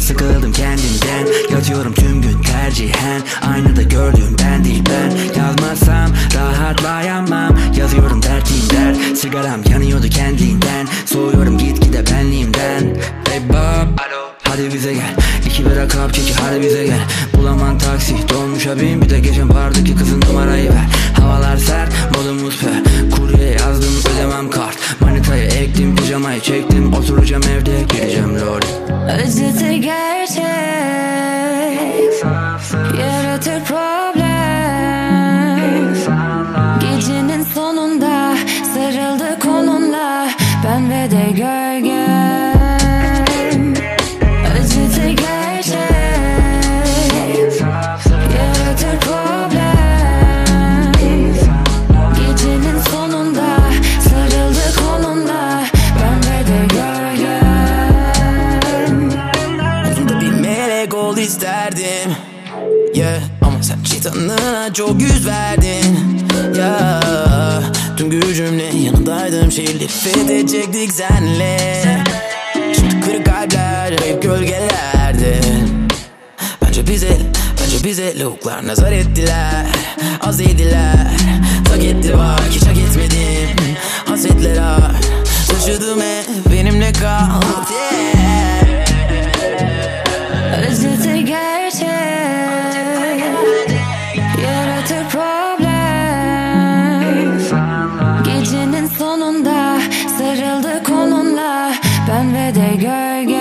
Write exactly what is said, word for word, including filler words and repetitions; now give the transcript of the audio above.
Sıkıldım kendimden, yatıyorum tüm gün tercihen. Aynada gördüğüm ben değil ben. Yazmazsam rahatlayamam, yazıyorum dertliyim dert. Sigaram yanıyordu kendinden, soğuyorum gitgide benliğimden. Hey Bob, alo, hadi bize gel. İki bira kap keki hadi bize gel. Bulamam taksi, dolmuşa bin, bir de geçen bardaki kızın numarayı ver. Havalar sert, modumuz pe. Kurye yazdım, ödemem kart. Manitayı ektim, pijamayı çektim. Oturacağım evde, gireceğim lol. Acıtı gerçek, yaratır problem. Gecenin sonunda sarıldı kolunla ben ve de gölgem. Acıtı gerçek, yaratır problem. Gecenin sonunda sarıldı kolunla ben ve de gölgem. Uzunda bir melek ol isterdim, yeah. Ama sen şeytanına çok yüz verdin, yeah. Tüm gücümle yanındaydım, şehirleri fethedecektik senle. Şimdi kırık kalpler hep gölgelerde. Bence bize, bence bize lavuklar nazar ettiler. Az yediler, tak etti bak hiç hak etmedim. Hasretler ağır, taşıdım hep benimle kal, yeah. Acıtı gerçek, yaratır problem. Gecenin sonunda sarıldı kolunla ben ve de gölge.